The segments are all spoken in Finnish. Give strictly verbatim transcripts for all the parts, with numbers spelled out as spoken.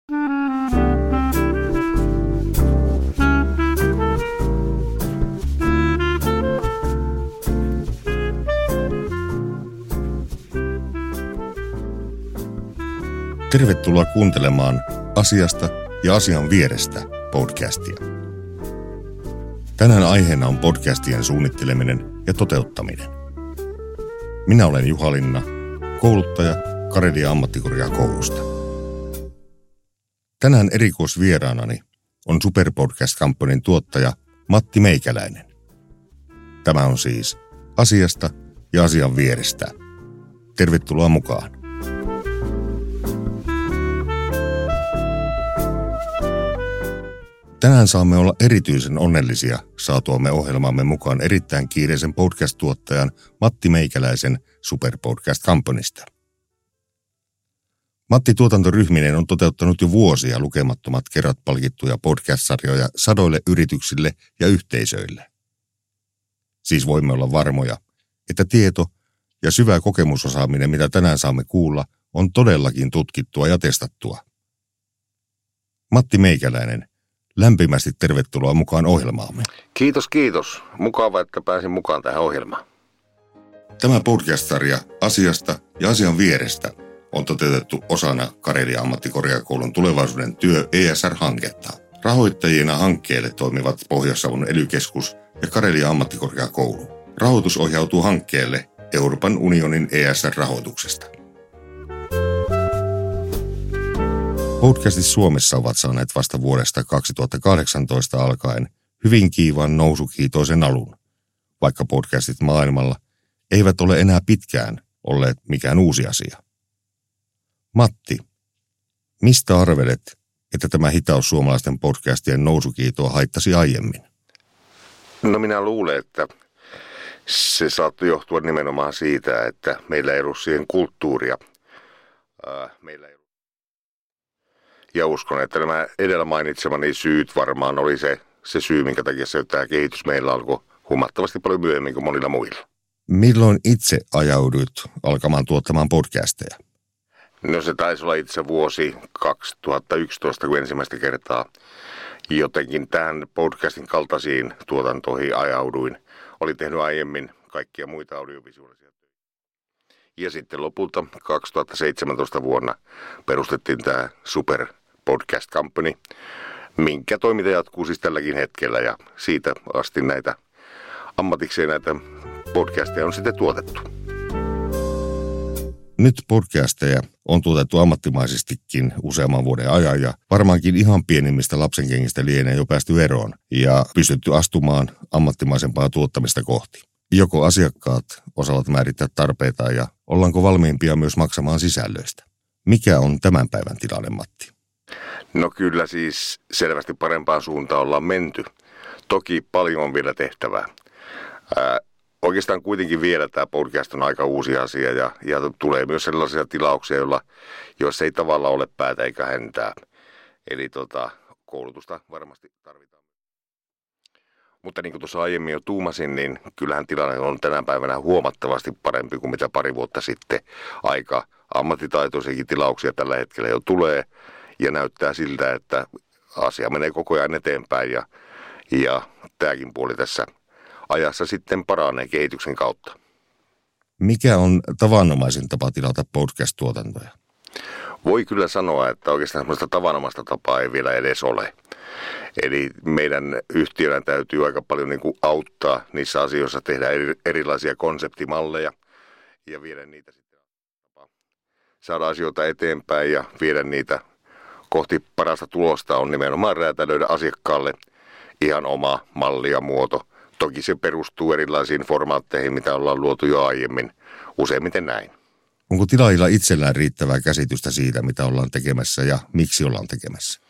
Tervetuloa kuuntelemaan Asiasta ja asian vierestä podcastia. Tänään aiheena on podcastien suunnitteleminen ja toteuttaminen. Minä olen Juha Linna, kouluttaja Karelia ammattikorkeakoulusta. Tänään erikoisvieraanani on Superpodcast Companyn tuottaja Matti Meikäläinen. Tämä on siis Asiasta ja asian vierestä. Tervetuloa mukaan. Tänään saamme olla erityisen onnellisia saatuamme ohjelmaamme mukaan erittäin kiireisen podcast-tuottajan Matti Meikäläisen Superpodcast Companysta. Matti tuotantoryhminen on toteuttanut jo vuosia lukemattomat kerrat palkittuja podcast-sarjoja sadoille yrityksille ja yhteisöille. Siis voimme olla varmoja, että tieto ja syvä kokemusosaaminen, mitä tänään saamme kuulla, on todellakin tutkittua ja testattua. Matti Meikäläinen, lämpimästi tervetuloa mukaan ohjelmaamme. Kiitos, kiitos. Mukava, että pääsin mukaan tähän ohjelmaan. Tämä podcast-sarja Asiasta ja asian vierestä on toteutettu osana Karelia ammattikorkeakoulun tulevaisuuden työ E S R-hanketta. Rahoittajina hankkeelle toimivat Pohjois-Savon ely-keskus ja Karelia ammattikorkeakoulu. Rahoitus ohjautuu hankkeelle Euroopan unionin E S R-rahoituksesta. Podcastit Suomessa ovat saaneet vasta vuodesta kaksituhattakahdeksantoista alkaen hyvin kiivaan nousukiitoisen alun, vaikka podcastit maailmalla eivät ole enää pitkään olleet mikään uusi asia. Matti, mistä arvelet, että tämä hitaus suomalaisten podcastien nousukiitoa haittasi aiemmin? No minä luulen, että se saattoi johtua nimenomaan siitä, että meillä ei ollut siihen kulttuuria. Äh, meillä ei Ja uskon, että nämä edellä mainitsemani syyt varmaan oli se, se syy, minkä takia se, tämä kehitys meillä alkoi huomattavasti paljon myöhemmin kuin monilla muilla. Milloin itse ajauduit alkamaan tuottamaan podcasteja? No se taisi olla itse vuosi kaksituhattayksitoista, kun ensimmäistä kertaa jotenkin tähän podcastin kaltaisiin tuotantoihin ajauduin. Olin tehnyt aiemmin kaikkia muita audiovisuaalisia töitä. Ja sitten lopulta kaksituhattaseitsemäntoista vuonna perustettiin tämä Super Podcast Company, minkä toiminta jatkuu siis tälläkin hetkellä, ja siitä asti näitä ammatikseen näitä podcasteja on sitten tuotettu. Nyt podcasteja on tuotettu ammattimaisestikin useamman vuoden ajan, ja varmaankin ihan pienimmistä lapsenkengistä lienee jo päästy eroon ja pystytty astumaan ammattimaisempaa tuottamista kohti. Joko asiakkaat osaavat määrittää tarpeita ja ollaanko valmiimpia myös maksamaan sisällöistä? Mikä on tämän päivän tilanne, Matti? No kyllä siis selvästi parempaan suuntaan ollaan menty. Toki paljon on vielä tehtävää. Ää, oikeastaan kuitenkin vielä tämä podcast on aika uusi asia ja, ja tulee myös sellaisia tilauksia, joilla, joissa ei tavallaan ole päätä eikä häntää. Eli tota, koulutusta varmasti tarvitaan. Mutta niin kuin tuossa aiemmin jo tuumasin, niin kyllähän tilanne on tänä päivänä huomattavasti parempi kuin mitä pari vuotta sitten. Aika ammattitaitoisiakin tilauksia tällä hetkellä jo tulee ja näyttää siltä, että asia menee koko ajan eteenpäin ja, ja tämäkin puoli tässä ajassa sitten paranee kehityksen kautta. Mikä on tavanomaisin tapa tilata podcast-tuotantoja? Voi kyllä sanoa, että oikeastaan sellaista tavanomaista tapaa ei vielä edes ole. Eli meidän yhtiönä täytyy aika paljon niin kuin auttaa niissä asioissa, tehdä erilaisia konseptimalleja ja viedä niitä sitten, saada asioita eteenpäin ja viedä niitä kohti parasta tulosta on nimenomaan räätälöidä asiakkaalle ihan oma malli ja muoto. Toki se perustuu erilaisiin formaatteihin, mitä ollaan luotu jo aiemmin, useimmiten näin. Onko tilaajilla itsellään riittävää käsitystä siitä, mitä ollaan tekemässä ja miksi ollaan tekemässä?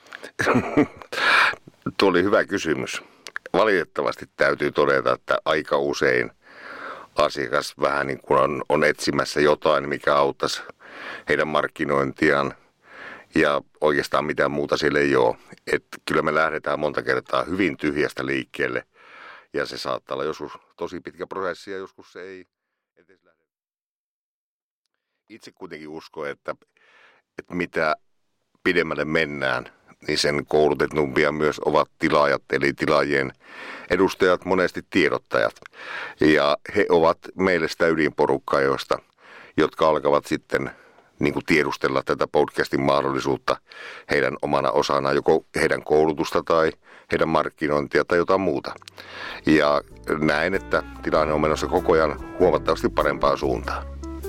Tuo oli hyvä kysymys. Valitettavasti täytyy todeta, että aika usein asiakas vähän niin kuin on, on etsimässä jotain, mikä auttaisi heidän markkinointiaan. Ja oikeastaan mitään muuta siellä ei ole. Et kyllä me lähdetään monta kertaa hyvin tyhjästä liikkeelle. Ja se saattaa olla joskus tosi pitkä prosessi ja joskus se ei edes lähde. Itse kuitenkin uskon, että, että mitä pidemmälle mennään, niin sen koulutetumpia myös ovat tilaajat, eli tilaajien edustajat, monesti tiedottajat. Ja he ovat meille sitä ydinporukkaa, joista, jotka alkavat sitten niin kuin tiedustella tätä podcastin mahdollisuutta heidän omana osana, joko heidän koulutusta tai heidän markkinointia tai jotain muuta. Ja näen, että tilanne on menossa koko ajan huomattavasti parempaan suuntaan.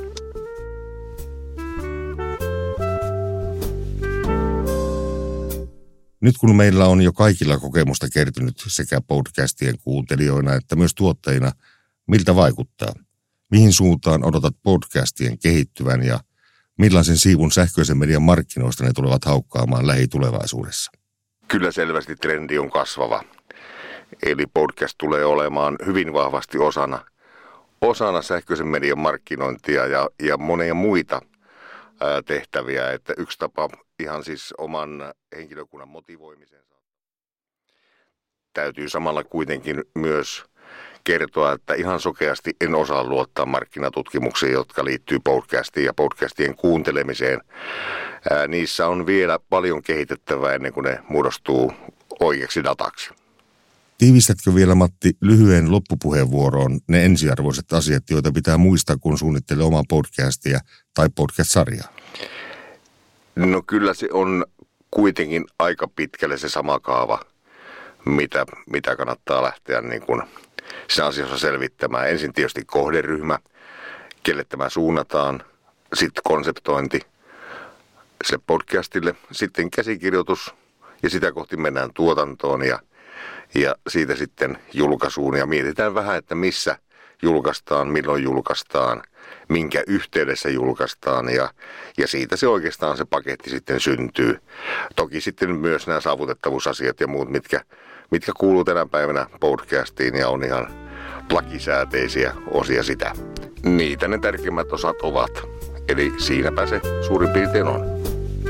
Nyt kun meillä on jo kaikilla kokemusta kertynyt sekä podcastien kuuntelijoina että myös tuottajina, miltä vaikuttaa? Mihin suuntaan odotat podcastien kehittyvän ja millaisen siivun sähköisen median markkinoista ne tulevat haukkaamaan lähitulevaisuudessa? Kyllä selvästi trendi on kasvava. Eli podcast tulee olemaan hyvin vahvasti osana, osana sähköisen median markkinointia ja, ja monia muita ää, tehtäviä. Että yksi tapa ihan siis oman henkilökunnan motivoimisensa. Täytyy samalla kuitenkin myös kertoa, että ihan sokeasti en osaa luottaa markkinatutkimuksiin, jotka liittyy podcastiin ja podcastien kuuntelemiseen. Ää, niissä on vielä paljon kehitettävää ennen kuin ne muodostuu oikeaksi dataksi. Tiivistätkö vielä, Matti, lyhyen loppupuheenvuoroon ne ensiarvoiset asiat, joita pitää muistaa, kun suunnittelee omaa podcastia tai podcast-sarjaa? No kyllä se on kuitenkin aika pitkälle se sama kaava, mitä, mitä kannattaa lähteä niin kuin sen asiassa selvittämään. Ensin tietysti kohderyhmä, kelle tämä suunnataan, sitten konseptointi sille podcastille, sitten käsikirjoitus ja sitä kohti mennään tuotantoon ja, ja siitä sitten julkaisuun ja mietitään vähän, että missä julkaistaan, milloin julkaistaan, minkä yhteydessä julkaistaan ja, ja siitä se oikeastaan se paketti sitten syntyy. Toki sitten myös nämä saavutettavuusasiat ja muut, mitkä, mitkä kuuluu tänä päivänä podcastiin ja on ihan lakisääteisiä osia sitä. Niitä ne tärkeimmät osat ovat. Eli siinäpä se suurin piirtein on.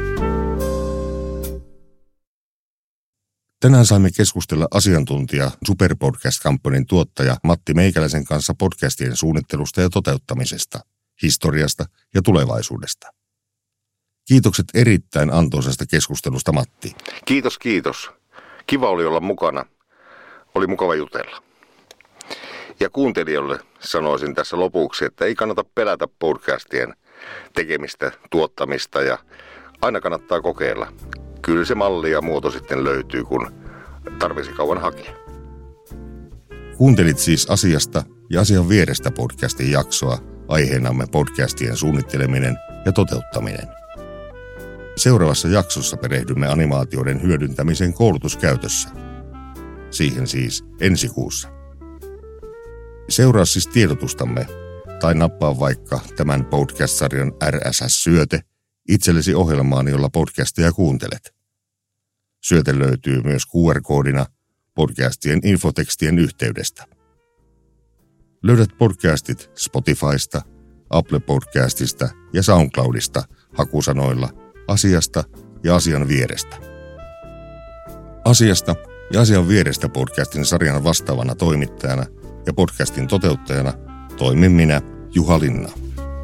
Tänään saimme keskustella asiantuntija Superpodcast Companyn tuottaja Matti Meikäläisen kanssa podcastien suunnittelusta ja toteuttamisesta, historiasta ja tulevaisuudesta. Kiitokset erittäin antoisesta keskustelusta, Matti. Kiitos, kiitos. Kiva oli olla mukana. Oli mukava jutella. Ja kuuntelijoille sanoisin tässä lopuksi, että ei kannata pelätä podcastien tekemistä, tuottamista ja aina kannattaa kokeilla. Kyllä se malli ja muoto sitten löytyy, kun tarvitsisi kauan hakea. Kuuntelit siis Asiasta ja asian vierestä podcastin jaksoa, aiheenamme podcastien suunnitteleminen ja toteuttaminen. Seuraavassa jaksossa perehdymme animaatioiden hyödyntämiseen koulutuskäytössä. Siihen siis ensi kuussa. Seuraa siis tiedotustamme tai nappaa vaikka tämän podcast-sarjan R S S-syöte itsellesi ohjelmaan, jolla podcastia kuuntelet. Syöte löytyy myös Q R-koodina podcastien infotekstien yhteydestä. Löydät podcastit Spotifysta, Apple Podcastista ja SoundCloudista hakusanoilla Asiasta ja asian vierestä. Asiasta ja asian vierestä podcastin sarjan vastaavana toimittajana ja podcastin toteuttajana toimin minä, Juha Linna.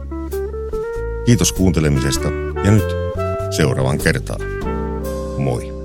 Kiitos kuuntelemisesta ja nyt seuraavan kertaan. Moi.